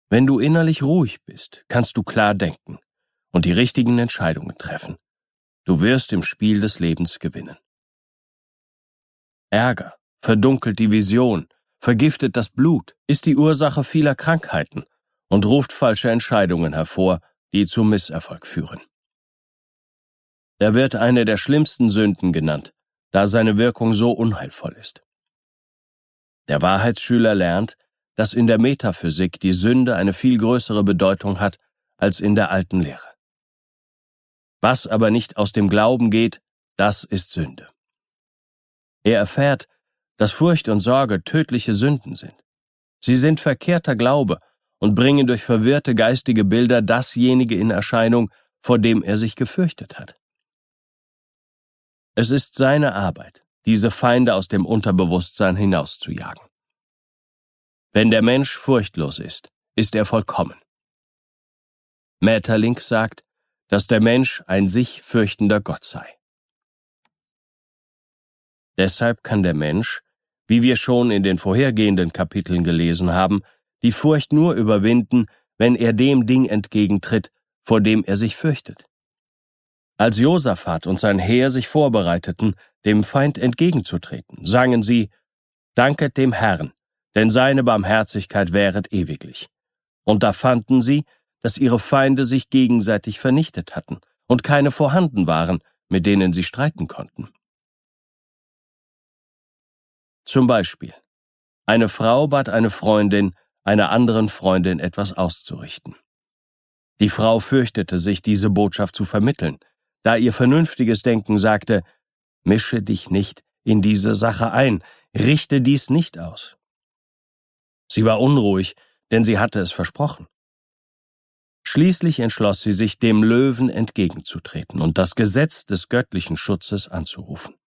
Wenn du innerlich ruhig bist, kannst du klar denken und die richtigen Entscheidungen treffen. Du wirst im Spiel des Lebens gewinnen. Ärger verdunkelt die Vision, vergiftet das Blut, ist die Ursache vieler Krankheiten und ruft falsche Entscheidungen hervor, die zu Misserfolg führen. Er wird eine der schlimmsten Sünden genannt, da seine Wirkung so unheilvoll ist. Der Wahrheitsschüler lernt, dass in der Metaphysik die Sünde eine viel größere Bedeutung hat als in der alten Lehre. Was aber nicht aus dem Glauben geht, das ist Sünde. Er erfährt, dass Furcht und Sorge tödliche Sünden sind. Sie sind verkehrter Glaube und bringen durch verwirrte geistige Bilder dasjenige in Erscheinung, vor dem er sich gefürchtet hat. Es ist seine Arbeit, diese Feinde aus dem Unterbewusstsein hinauszujagen. Wenn der Mensch furchtlos ist er vollkommen. Maeterlinck sagt, dass der Mensch ein sich fürchtender Gott sei. Deshalb kann der Mensch, wie wir schon in den vorhergehenden Kapiteln gelesen haben, die Furcht nur überwinden, wenn er dem Ding entgegentritt, vor dem er sich fürchtet. Als Josaphat und sein Heer sich vorbereiteten, dem Feind entgegenzutreten, sangen sie: Danket dem Herrn, denn seine Barmherzigkeit währet ewiglich. Und da fanden sie, dass ihre Feinde sich gegenseitig vernichtet hatten und keine vorhanden waren, mit denen sie streiten konnten. Zum Beispiel: Eine Frau bat eine Freundin, einer anderen Freundin etwas auszurichten. Die Frau fürchtete sich, diese Botschaft zu vermitteln, da ihr vernünftiges Denken sagte: Mische dich nicht in diese Sache ein, richte dies nicht aus. Sie war unruhig, denn sie hatte es versprochen. Schließlich entschloss sie sich, dem Löwen entgegenzutreten und das Gesetz des göttlichen Schutzes anzurufen.